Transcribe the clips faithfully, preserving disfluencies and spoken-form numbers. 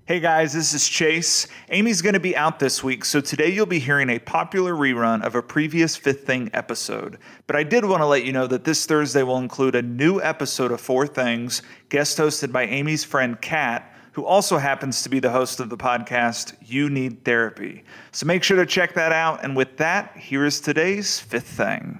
Hey guys, this is Chase. Amy's going to be out this week, so today you'll be hearing a popular rerun of a previous Fifth Thing episode. But I did want to let you know that this Thursday will include a new episode of Four Things, guest hosted by Amy's friend Kat, who also happens to be the host of the podcast You Need Therapy. So make sure to check that out. And with that, here is today's Fifth Thing.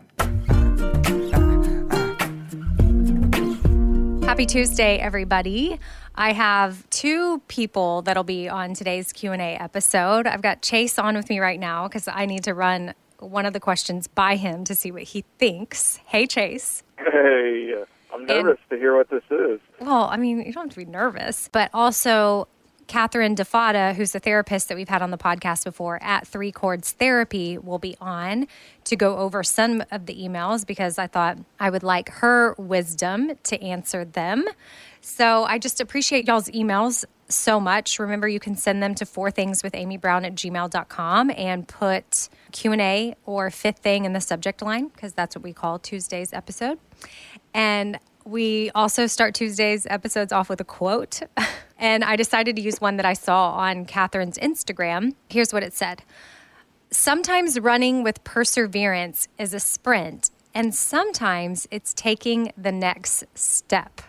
Happy Tuesday, everybody. I have two people that'll be on today's Q and A episode. I've got Chase on with me right now because I need to run one of the questions by him to see what he thinks. Hey, Chase. Hey, I'm nervous and, to hear what this is. Well, I mean, you don't have to be nervous. But also, Catherine DeFada, who's a therapist that we've had on the podcast before at Three Chords Therapy, will be on to go over some of the emails because I thought I would like her wisdom to answer them. So I just appreciate y'all's emails so much. Remember, you can send them to four things with amy brown at gmail dot com and put Q and A or Fifth Thing in the subject line because that's what we call Tuesday's episode. And we also start Tuesday's episodes off with a quote. And I decided to use one that I saw on Catherine's Instagram. Here's what it said. Sometimes running with perseverance is a sprint, and sometimes it's taking the next step.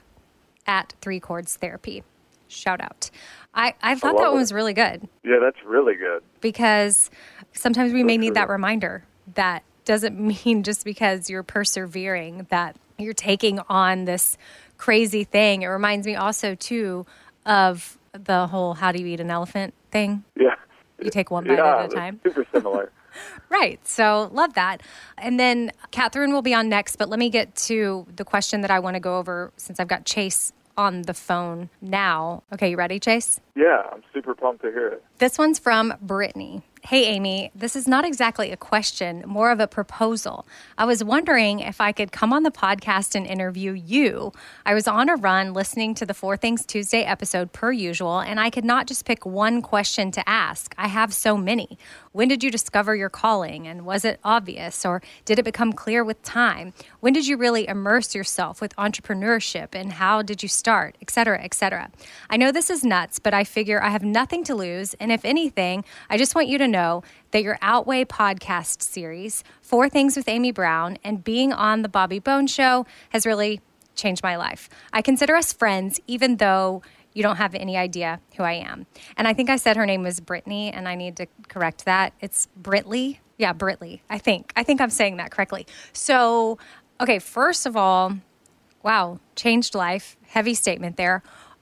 At Three Chords Therapy. Shout out. I, I thought I that one was really good. Yeah, that's really good. Because sometimes we so may true. need that reminder. That doesn't mean just because you're persevering that you're taking on this crazy thing. It reminds me also, too, of the whole how do you eat an elephant thing. Yeah. You take one bite yeah, at a time. Super similar. Right. So love that. And then Catherine will be on next, but let me get to the question that I want to go over since I've got Chase on the phone now. Okay, you ready, Chase? Yeah, I'm super pumped to hear it. This one's from Brittany. Hey, Amy, this is not exactly a question, more of a proposal. I was wondering if I could come on the podcast and interview you. I was on a run listening to the Four Things Tuesday episode per usual, and I could not just pick one question to ask. I have so many. When did you discover your calling, and was it obvious, or did it become clear with time? When did you really immerse yourself with entrepreneurship, and how did you start, et cetera, et cetera? I know this is nuts, but I figure I have nothing to lose, and if anything, I just want you to know that your Outweigh podcast series, Four Things with Amy Brown, and being on the Bobby Bones Show has really changed my life. I consider us friends, even though you don't have any idea who I am. And I think I said her name was Brittany, and I need to correct that. It's Britley. Yeah, Britley, I think. I think I'm saying that correctly. So, okay, first of all, wow, changed life. Heavy statement there.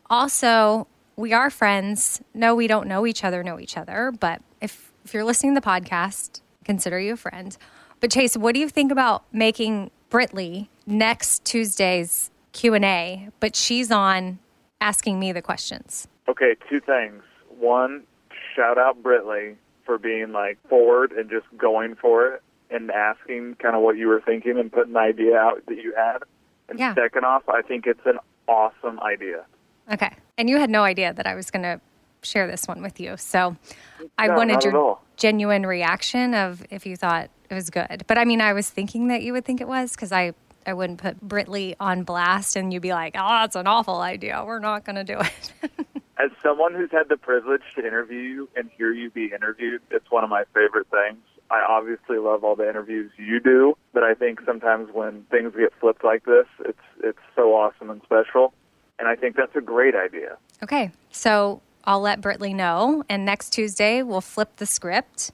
Also, we are friends. No, we don't know each other, know each other. But if, if you're listening to the podcast, consider you a friend. But Chase, what do you think about making Britley next Tuesday's Q and A, but she's on asking me the questions? Okay, two things. One, shout out Britley for being like forward and just going for it and asking kind of what you were thinking and putting the idea out that you had. And yeah. Second off, I think it's an awesome idea. Okay. And you had no idea that I was going to share this one with you. So I no, wanted your all. genuine reaction of if you thought it was good. But I mean, I was thinking that you would think it was because I, I wouldn't put Britley on blast and you'd be like, oh, that's an awful idea. We're not going to do it. As someone who's had the privilege to interview you and hear you be interviewed, it's one of my favorite things. I obviously love all the interviews you do, but I think sometimes when things get flipped like this, it's it's so awesome and special. And I think that's a great idea. Okay, so I'll let Britley know, and next Tuesday we'll flip the script,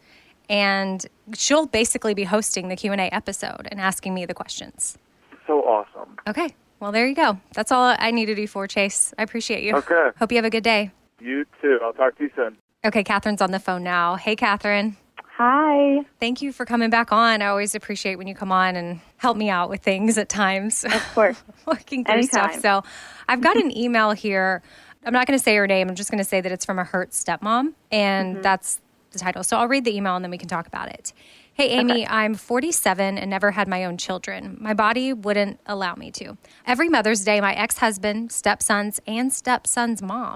and she'll basically be hosting the Q and A episode and asking me the questions. So awesome. Okay, well, there you go. That's all I needed you for, Chase. I appreciate you. Okay. Hope you have a good day. You too. I'll talk to you soon. Okay, Catherine's on the phone now. Hey, Catherine. Hi. Thank you for coming back on. I always appreciate when you come on and help me out with things at times. Of course. Working through Anytime. stuff. So I've got an email here. I'm not going to say her name. I'm just going to say that it's from a hurt stepmom, and mm-hmm. that's the title. So I'll read the email, and then we can talk about it. Hey, Amy, okay. I'm forty-seven and never had my own children. My body wouldn't allow me to. Every Mother's Day, my ex-husband, stepsons, and stepson's mom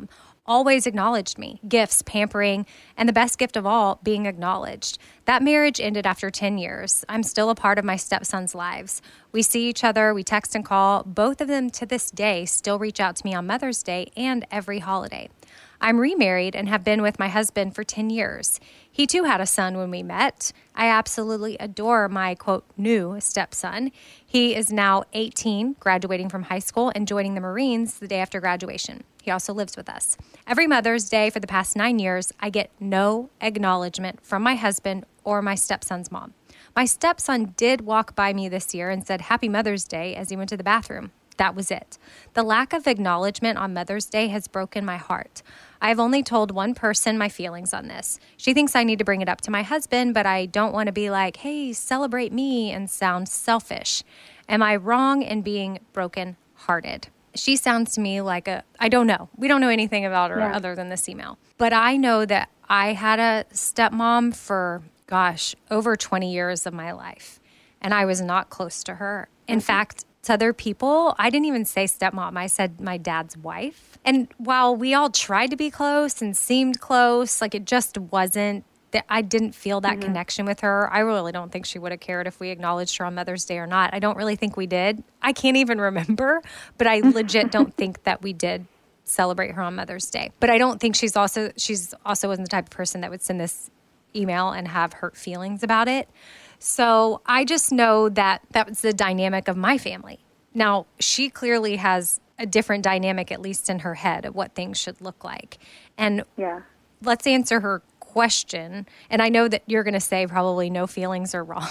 always acknowledged me, gifts, pampering, and the best gift of all, being acknowledged. That marriage ended after ten years. I'm still a part of my stepson's lives. We see each other, we text and call. Both of them to this day still reach out to me on Mother's Day and every holiday. I'm remarried and have been with my husband for ten years. He too had a son when we met. I absolutely adore my, quote, new stepson. He is now eighteen, graduating from high school and joining the Marines the day after graduation. He also lives with us. Every Mother's Day for the past nine years, I get no acknowledgement from my husband or my stepson's mom. My stepson did walk by me this year and said, Happy Mother's Day, as he went to the bathroom. That was it. The lack of acknowledgement on Mother's Day has broken my heart. I have only told one person my feelings on this. She thinks I need to bring it up to my husband, but I don't want to be like, hey, celebrate me, and sound selfish. Am I wrong in being broken-hearted? She sounds to me like a, I don't know. We don't know anything about her yeah. other than this email. But I know that I had a stepmom for, gosh, over twenty years of my life, and I was not close to her. In mm-hmm. fact, to other people, I didn't even say stepmom. I said my dad's wife. And while we all tried to be close and seemed close, like it just wasn't, that I didn't feel that mm-hmm. connection with her. I really don't think she would have cared if we acknowledged her on Mother's Day or not. I don't really think we did. I can't even remember, but I legit don't think that we did celebrate her on Mother's Day. But I don't think she's also, she's also wasn't the type of person that would send this email and have hurt feelings about it. So I just know that that was the dynamic of my family. Now, she clearly has a different dynamic, at least in her head, of what things should look like. And yeah. let's answer her question. And I know that you're going to say probably no feelings are wrong.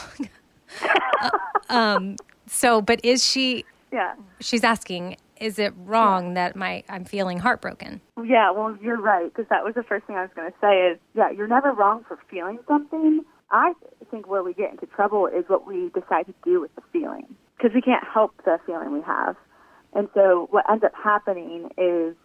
uh, um, so, but is she, yeah. she's asking, is it wrong yeah. that my I'm feeling heartbroken? Yeah, well, you're right, because that was the first thing I was going to say is, yeah, you're never wrong for feeling something. I think where we get into trouble is what we decide to do with the feeling, because we can't help the feeling we have. And so what ends up happening is,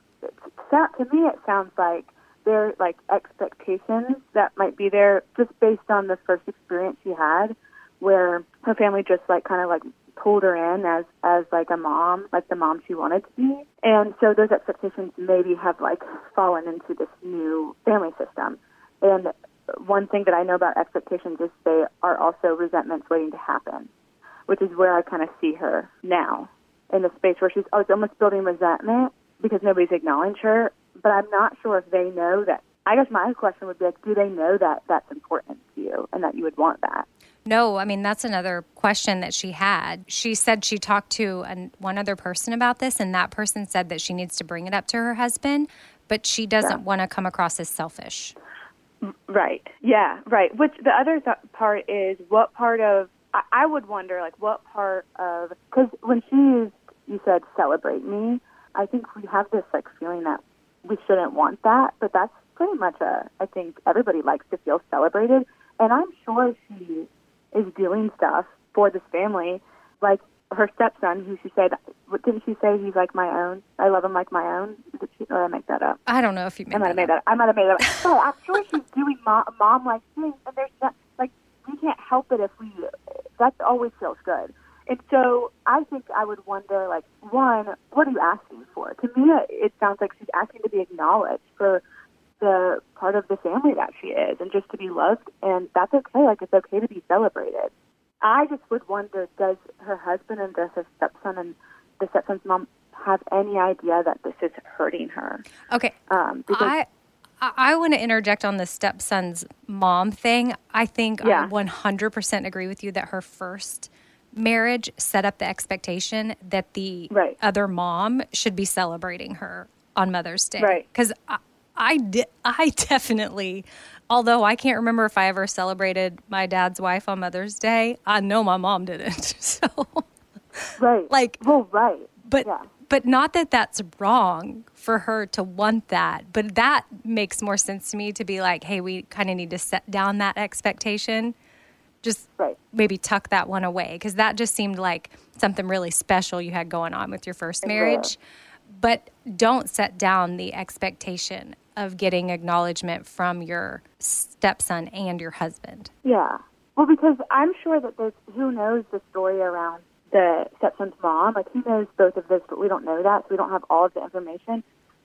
to me, it sounds like there are like expectations that might be there just based on the first experience she had, where her family just like kind of like pulled her in as, as like a mom, like the mom she wanted to be. And so those expectations maybe have like fallen into this new family system. And one thing that I know about expectations is they are also resentments waiting to happen, which is where I kind of see her now, in the space where she's oh, it's almost building resentment because nobody's acknowledged her. But I'm not sure if they know that. I guess my question would be, like, do they know that that's important to you and that you would want that? No, I mean, that's another question that she had. She said she talked to an, one other person about this, and that person said that she needs to bring it up to her husband, but she doesn't yeah. want to come across as selfish. Right. Yeah, right. Which the other th- part is what part of, I, I would wonder, like, what part of, because when she used, you said, celebrate me, I think we have this, like, feeling that we shouldn't want that, but that's pretty much a, I think everybody likes to feel celebrated, and I'm sure she is doing stuff for this family, like her stepson, who she said, what didn't she say, he's like my own? I love him like my own? Did she, or did I make that up? I don't know if you made I might that have made up. that up. I might have made that up. But I'm sure she's doing mom, mom-like things, and there's not, like, we can't help it if we, that always feels good. And so I think I would wonder, like, one, what are you asking for? To me, it sounds like she's asking to be acknowledged for the part of the family that she is and just to be loved, and that's okay. Like, it's okay to be celebrated. I just would wonder, does her husband and does her stepson and the stepson's mom have any idea that this is hurting her? Okay. Um, because I I, I want to interject on the stepson's mom thing. I think yeah. I one hundred percent agree with you that her first marriage set up the expectation that the right. other mom should be celebrating her on Mother's Day. Right. Because I, I, di- I definitely, although I can't remember if I ever celebrated my dad's wife on Mother's Day, I know my mom didn't. So, right. like, well, right. But, yeah. but not that that's wrong for her to want that, but that makes more sense to me to be like, hey, we kind of need to set down that expectation. Just right. maybe tuck that one away, because that just seemed like something really special you had going on with your first marriage. But don't set down the expectation of getting acknowledgement from your stepson and your husband. Yeah. Well, because I'm sure that there's, who knows the story around the stepson's mom. Like, who knows both of this, but we don't know that, so we don't have all of the information.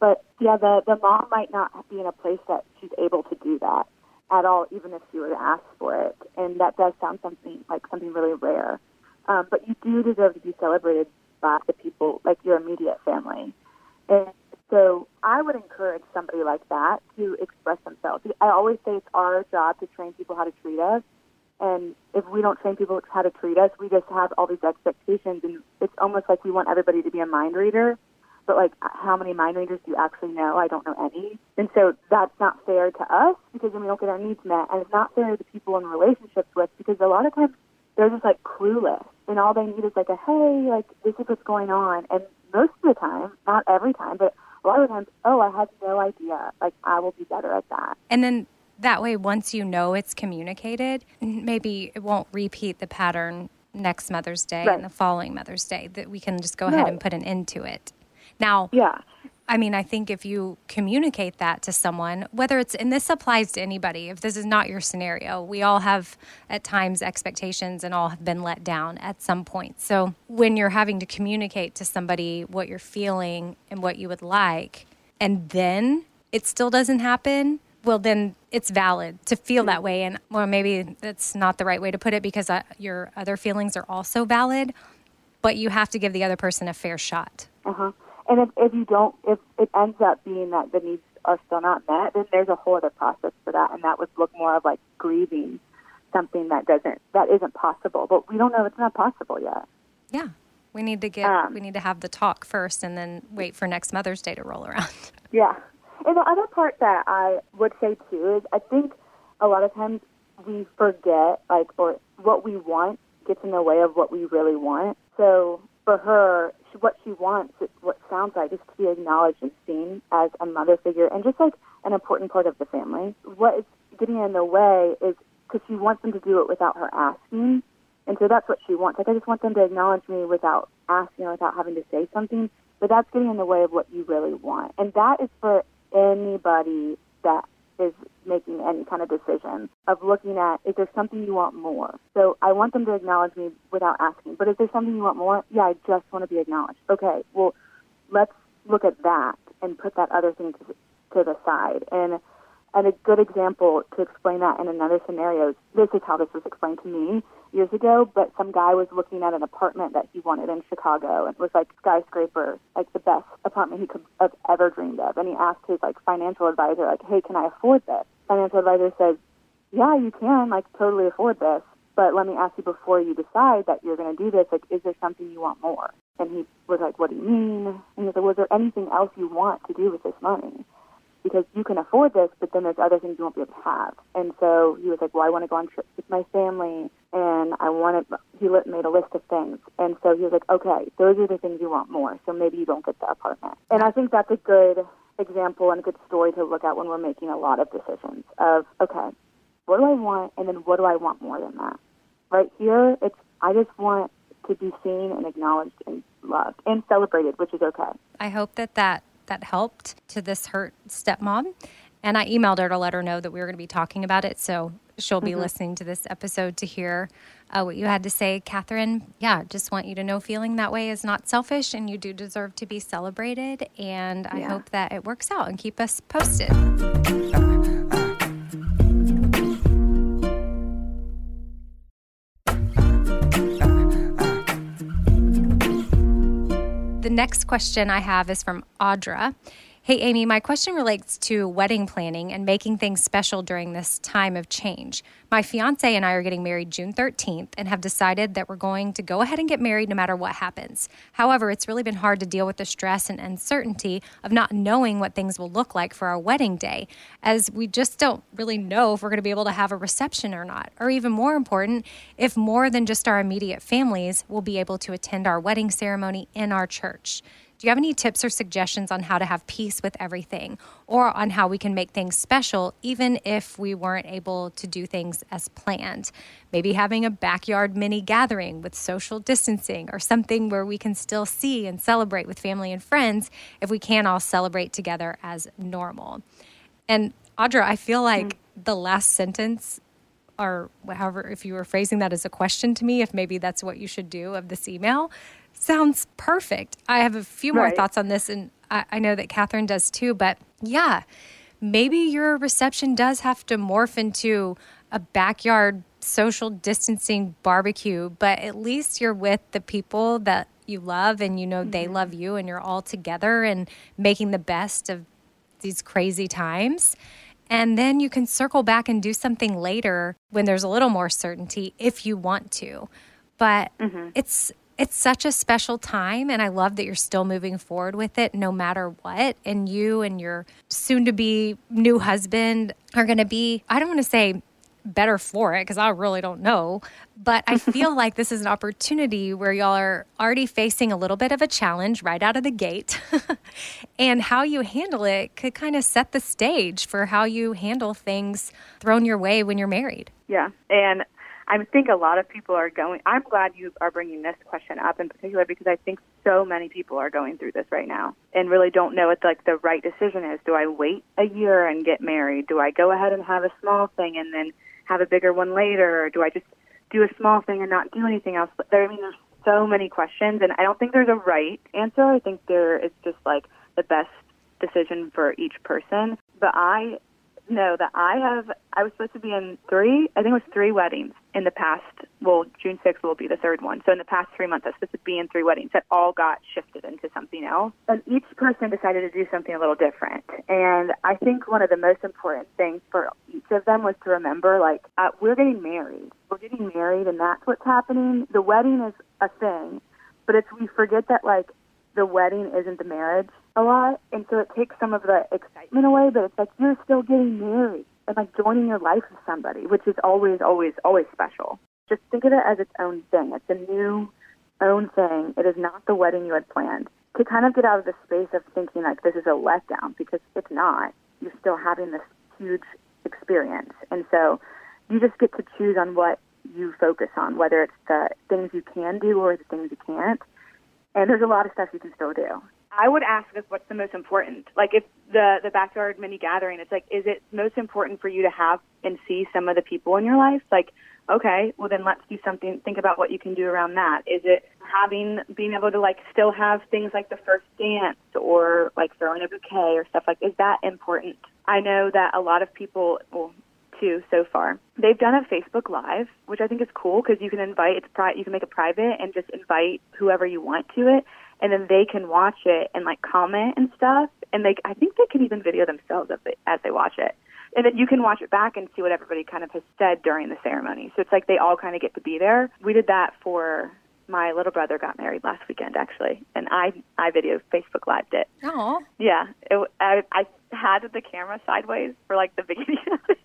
But yeah, the, the mom might not be in a place that she's able to do that at all, even if she were to ask for it. And that does sound something like something really rare. Um, but you do deserve to be celebrated by the people, like your immediate family. And so I would encourage somebody like that to express themselves. I always say it's our job to train people how to treat us. And if we don't train people how to treat us, we just have all these expectations. And it's almost like we want everybody to be a mind reader. But, like, how many mind readers do you actually know? I don't know any. And so that's not fair to us because then we don't get our needs met. And it's not fair to the people in relationships with because a lot of times they're just, like, clueless. And all they need is, like, a, hey, like, this is what's going on. And most of the time, not every time, but a lot of times, oh, I had no idea. Like, I will be better at that. And then that way, once you know it's communicated, maybe it won't repeat the pattern next Mother's Day right. and the following Mother's Day, that we can just go ahead right. and put an end to it. Now, yeah. I mean, I think if you communicate that to someone, whether it's, and this applies to anybody, if this is not your scenario, we all have at times expectations and all have been let down at some point. So when you're having to communicate to somebody what you're feeling and what you would like, and then it still doesn't happen, well, then it's valid to feel that way. And well, maybe that's not the right way to put it because uh, your other feelings are also valid, but you have to give the other person a fair shot. Uh-huh. And if, if you don't, if it ends up being that the needs are still not met, then there's a whole other process for that, and that would look more of like grieving something that doesn't, that isn't possible. But we don't know it's not possible yet. Yeah, we need to get, um, we need to have the talk first, and then wait for next Mother's Day to roll around. Yeah, and the other part that I would say too is I think a lot of times we forget, like, or what we want gets in the way of what we really want. So for her, she, what she wants, what sounds like, is to be acknowledged and seen as a mother figure and just like an important part of the family. What is getting in the way is because she wants them to do it without her asking. And so that's what she wants. Like, I just want them to acknowledge me without asking or without having to say something. But that's getting in the way of what you really want. And that is for anybody that is making any kind of decision of looking at, is there something you want more? So I want them to acknowledge me without asking. But is there something you want more? Yeah, I just want to be acknowledged. Okay, well, let's look at that and put that other thing to, to the side. And and a good example to explain that in another scenario is, this is how this was explained to me years ago, but some guy was looking at an apartment that he wanted in Chicago, and it was like skyscraper, like the best apartment he could have ever dreamed of. And he asked his like financial advisor, like, hey, can I afford this? Financial advisor said, yeah, you can, like, totally afford this, but let me ask you before you decide that you're going to do this, like, is there something you want more? And he was like, what do you mean? And he was like, was there anything else you want to do with this money? Because you can afford this, but then there's other things you won't be able to have. And so he was like, well, I want to go on trips with my family, and I wanted, he made a list of things. And so he was like, okay, those are the things you want more, so maybe you don't get the apartment. And I think that's a good example and a good story to look at when we're making a lot of decisions of, okay, what do I want, and then what do I want more than that? Right here, it's, I just want to be seen and acknowledged and loved and celebrated, which is okay. I hope that that that helped to this hurt stepmom. And I emailed her to let her know that we were going to be talking about it. So she'll be mm-hmm. listening to this episode to hear uh, what you had to say, Catherine. Yeah, just want you to know feeling that way is not selfish, and you do deserve to be celebrated. And I yeah. hope that it works out, and keep us posted. The next question I have is from Audra. Hey, Amy, my question relates to wedding planning and making things special during this time of change. My fiance and I are getting married June thirteenth and have decided that we're going to go ahead and get married no matter what happens. However, it's really been hard to deal with the stress and uncertainty of not knowing what things will look like for our wedding day, as we just don't really know if we're going to be able to have a reception or not. Or even more important, if more than just our immediate families will be able to attend our wedding ceremony in our church. Do you have any tips or suggestions on how to have peace with everything, or on how we can make things special even if we weren't able to do things as planned? Maybe having a backyard mini gathering with social distancing, or something where we can still see and celebrate with family and friends if we can't all celebrate together as normal. And Audra, I feel like mm-hmm. the last sentence, or however, if you were phrasing that as a question to me, if maybe that's what you should do of this email, sounds perfect. I have a few more right. thoughts on this, and I, I know that Catherine does too. But yeah, maybe your reception does have to morph into a backyard social distancing barbecue, but at least you're with the people that you love and you know mm-hmm. they love you, and you're all together and making the best of these crazy times. And then you can circle back and do something later when there's a little more certainty if you want to. But mm-hmm. it's it's such a special time, and I love that you're still moving forward with it no matter what. And you and your soon-to-be new husband are going to be, I don't want to say better for it because I really don't know, but I feel like this is an opportunity where y'all are already facing a little bit of a challenge right out of the gate. And how you handle it could kind of set the stage for how you handle things thrown your way when you're married. Yeah, and I think a lot of people are going, I'm glad you are bringing this question up in particular because I think so many people are going through this right now and really don't know what like the right decision is. Do I wait a year and get married? Do I go ahead and have a small thing and then have a bigger one later? Or do I just do a small thing and not do anything else? But there, I mean, there's so many questions, and I don't think there's a right answer. I think there is just like the best decision for each person. But I know that I have, I was supposed to be in three, I think it was three weddings in the past, well, June sixth will be the third one. So in the past three months, I was supposed to be in three weddings that all got shifted into something else. And each person decided to do something a little different. And I think one of the most important things for each of them was to remember, like, uh, we're getting married. We're getting married, and that's what's happening. The wedding is a thing, but it's, we forget that, like, the wedding isn't the marriage a lot, and so it takes some of the excitement away, but it's like you're still getting married and like joining your life with somebody, which is always, always, always special. Just think of it as its own thing. It's a new own thing. It is not the wedding you had planned. To kind of get out of the space of thinking like this is a letdown, because it's not. You're still having this huge experience, and so you just get to choose on what you focus on, whether it's the things you can do or the things you can't. And there's a lot of stuff you can still do. I would ask us what's the most important. Like if the, the backyard mini gathering, it's like, is it most important for you to have and see some of the people in your life? Like, okay, well then let's do something, think about what you can do around that. Is it having, being able to like still have things like the first dance or like throwing a bouquet or stuff like, is that important? I know that a lot of people, well, too, so far, they've done a Facebook Live, which I think is cool because you can invite, it's pri- you can make it private and just invite whoever you want to it, and then they can watch it and like comment and stuff, and they, I think they can even video themselves as they, as they watch it, and then you can watch it back and see what everybody kind of has said during the ceremony. So it's like they all kind of get to be there. We did that for my little brother got married last weekend, actually, and I I video Facebook Lived it. Oh, yeah, it, I I had the camera sideways for like the beginning of it.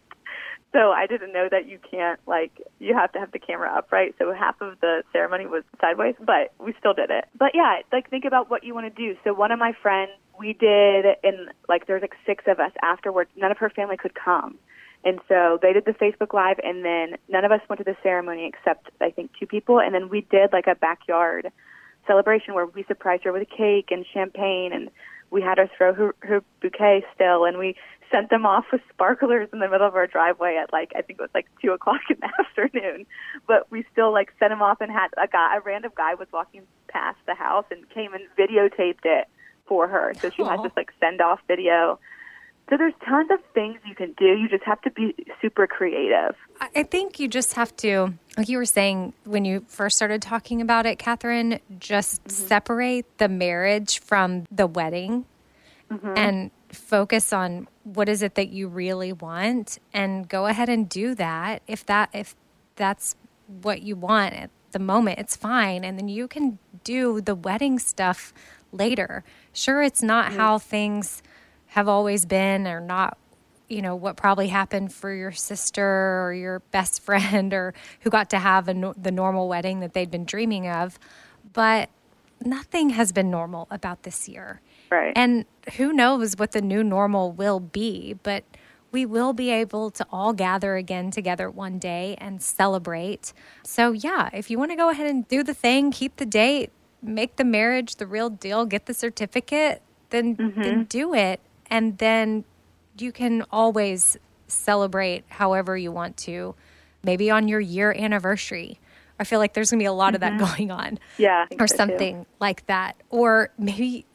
So I didn't know that you can't, like, you have to have the camera upright. So half of the ceremony was sideways, but we still did it. But yeah, like, think about what you want to do. So one of my friends, we did, and like, there's like six of us afterwards. None of her family could come. And so they did the Facebook Live, and then none of us went to the ceremony except, I think, two people. And then we did like a backyard celebration where we surprised her with a cake and champagne, and we had her throw her, her bouquet still, and we sent them off with sparklers in the middle of our driveway at like, I think it was like two o'clock in the afternoon. But we still like sent them off and had a guy, a random guy was walking past the house and came and videotaped it for her. So she Aww. had this like send off video. So there's tons of things you can do. You just have to be super creative. I think you just have to, like you were saying when you first started talking about it, Catherine, just mm-hmm. separate the marriage from the wedding mm-hmm. and focus on what is it that you really want, and go ahead and do that. If that if that's what you want at the moment, it's fine. And then you can do the wedding stuff later. Sure, it's not mm-hmm. how things have always been, or not, you know, what probably happened for your sister or your best friend, or who got to have a no- the normal wedding that they'd been dreaming of. But nothing has been normal about this year. Right. And who knows what the new normal will be, but we will be able to all gather again together one day and celebrate. So yeah, if you want to go ahead and do the thing, keep the date, make the marriage the real deal, get the certificate, then, mm-hmm. then do it. And then you can always celebrate however you want to, maybe on your year anniversary. I feel like there's going to be a lot mm-hmm. of that going on. Yeah. Or so something too. like that. Or maybe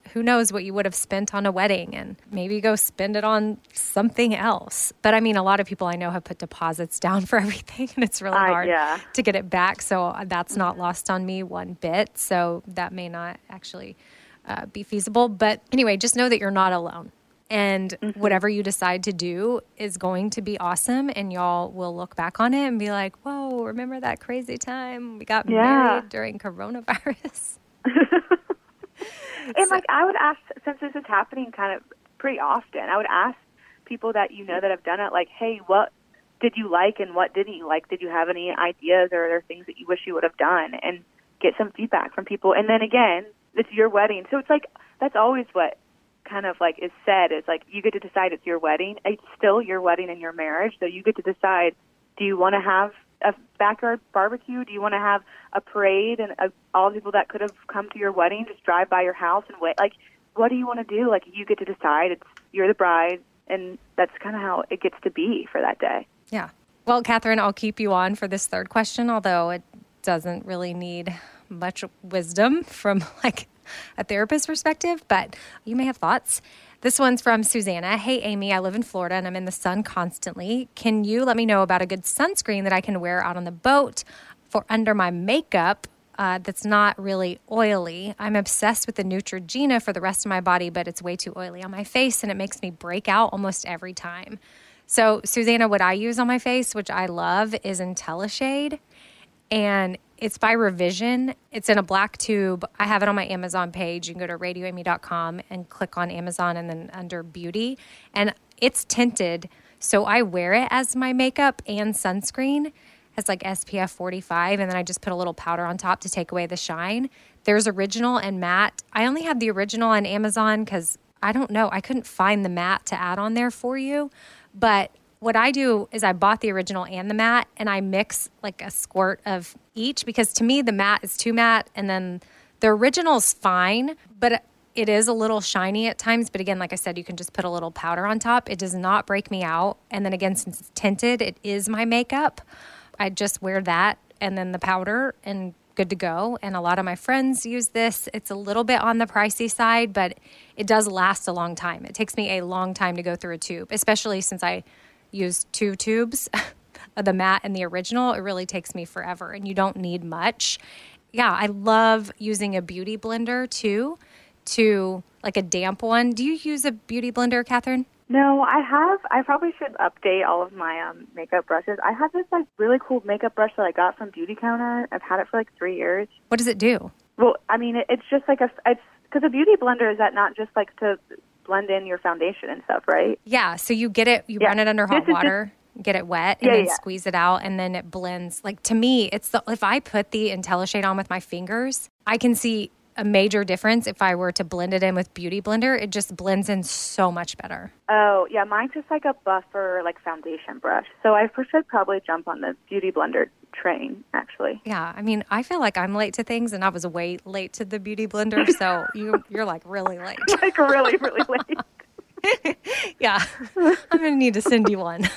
who knows what you would have spent on a wedding, and maybe go spend it on something else. But I mean, a lot of people I know have put deposits down for everything, and it's really Uh, hard yeah. to get it back. So that's not lost on me one bit. So that may not actually uh, be feasible. But anyway, just know that you're not alone. And Mm-hmm. whatever you decide to do is going to be awesome. And y'all will look back on it and be like, whoa, remember that crazy time we got Yeah. married during coronavirus? And, like, I would ask, since this is happening kind of pretty often, I would ask people that you know that have done it, like, hey, what did you like and what didn't you like? Did you have any ideas, or are there things that you wish you would have done? And get some feedback from people. And then, again, it's your wedding. So it's like, that's always what kind of, like, is said, is, like, you get to decide it's your wedding. It's still your wedding and your marriage, so you get to decide, do you want to have a backyard barbecue? Do you want to have a parade and uh, all the people that could have come to your wedding just drive by your house and wait? Like, what do you want to do? Like, you get to decide. It's you're the bride, and that's kind of how it gets to be for that day. Yeah. Well, Catherine, I'll keep you on for this third question, although it doesn't really need much wisdom from like a therapist perspective, but you may have thoughts. This one's from Susanna. Hey, Amy, I live in Florida and I'm in the sun constantly. Can you let me know about a good sunscreen that I can wear out on the boat for under my makeup uh, that's not really oily? I'm obsessed with the Neutrogena for the rest of my body, but it's way too oily on my face and it makes me break out almost every time. So, Susanna, what I use on my face, which I love, is IntelliShade. And it's by Revision. It's in a black tube. I have it on my Amazon page. You can go to radio amy dot com and click on Amazon and then under beauty. And it's tinted. So I wear it as my makeup and sunscreen. It's like S P F forty-five. And then I just put a little powder on top to take away the shine. There's original and matte. I only have the original on Amazon because I don't know. I couldn't find the matte to add on there for you. But what I do is I bought the original and the matte, and I mix like a squirt of each, because to me the matte is too matte, and then the original's fine, but it is a little shiny at times. But again, like I said, you can just put a little powder on top. It does not break me out. And then again, since it's tinted, it is my makeup. I just wear that and then the powder and good to go. And a lot of my friends use this. It's a little bit on the pricey side, but it does last a long time. It takes me a long time to go through a tube, especially since I use two tubes, the matte and the original. It really takes me forever, and you don't need much. Yeah, I love using a beauty blender too, to like a damp one. Do you use a beauty blender, Catherine? No, I have. I probably should update all of my um, makeup brushes. I have this like really cool makeup brush that I got from Beauty Counter. I've had it for like three years. What does it do? Well, I mean, it, it's just like a. It's because a beauty blender is that not just like to blend in your foundation and stuff, right? Yeah. So you get it. You Yeah. run it under hot This is water. Get it wet and Yeah, then yeah. squeeze it out, and then it blends. Like, to me, it's the if I put the IntelliShade on with my fingers, I can see a major difference. If I were to blend it in with Beauty Blender, it just blends in so much better. Oh, yeah, mine's just like a buffer, like foundation brush. So I should probably jump on the Beauty Blender train, actually. Yeah, I mean, I feel like I'm late to things, and I was way late to the Beauty Blender, so you you're like really late. Like really, really late. Yeah, I'm gonna need to send you one.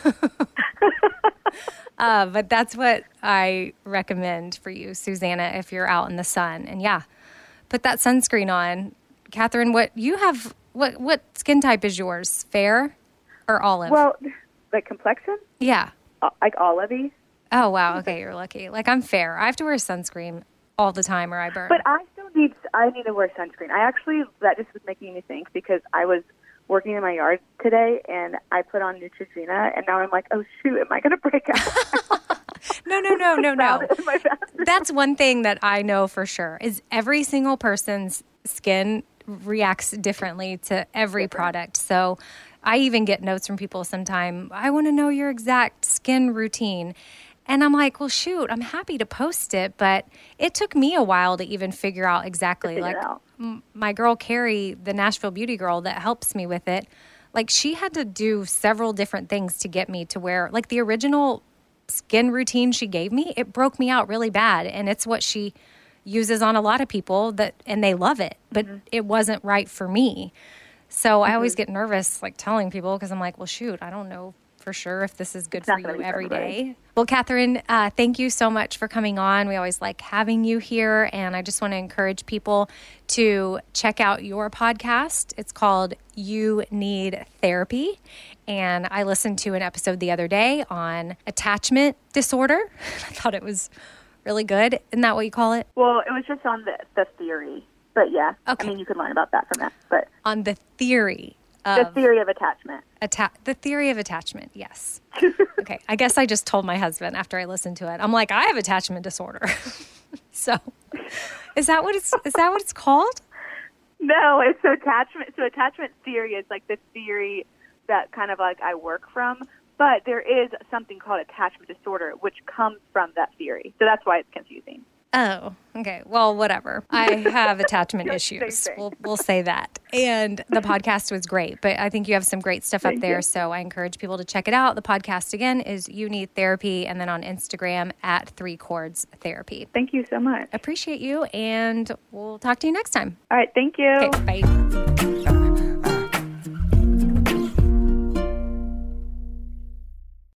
uh, but that's what I recommend for you, Susanna, if you're out in the sun. And yeah, put that sunscreen on. Catherine, what you have? What what skin type is yours? Fair or olive? Well, like complexion, yeah. uh, like olivey. Oh wow. Okay, you're lucky. Like, I'm fair. I have to wear sunscreen all the time, or I burn. But I still need. I need to wear sunscreen. I actually that just was making me think because I was working in my yard today and I put on Neutrogena and now I'm like, oh shoot, am I going to break out? No, no, no, no, no. Found it in my bathroom. That's one thing that I know for sure is every single person's skin reacts differently to every product. So I even get notes from people sometime, I want to know your exact skin routine. And I'm like, well, shoot, I'm happy to post it, but it took me a while to even figure out exactly. figure like it out. m- my girl Carrie, the Nashville beauty girl that helps me with it, like she had to do several different things to get me to where, like the original skin routine she gave me, it broke me out really bad. And it's what she uses on a lot of people that, and they love it, but Mm-hmm. it wasn't right for me. So I always get nervous, like telling people, because I'm like, well, shoot, I don't know for for sure if this is good It's for not gonna you be for every everybody. day. Well, Catherine, uh, thank you so much for coming on. We always like having you here. And I just want to encourage people to check out your podcast. It's called You Need Therapy. And I listened to an episode the other day on attachment disorder. I thought it was really good. Isn't that what you call it? Well, it was just on the, the theory. But yeah, Okay. I mean, you could learn about that from that. But On the theory the of theory of attachment. atta- the theory of attachment. Yes. Okay. I guess I just told my husband after I listened to it. I'm like, I have attachment disorder. So, is that what it's is that what it's called? No, it's so attachment. So attachment theory is like the theory that kind of like I work from. But there is something called attachment disorder, which comes from that theory. So that's why it's confusing. Oh, okay. Well, whatever. I have attachment Same issues. thing. We'll we'll say that. And the podcast was great, but I think you have some great stuff up Thank there. you. So I encourage people to check it out. The podcast again is You Need Therapy, and then on Instagram at Three Chords Therapy. Thank you so much. Appreciate you, and we'll talk to you next time. All right, thank you. Okay, bye.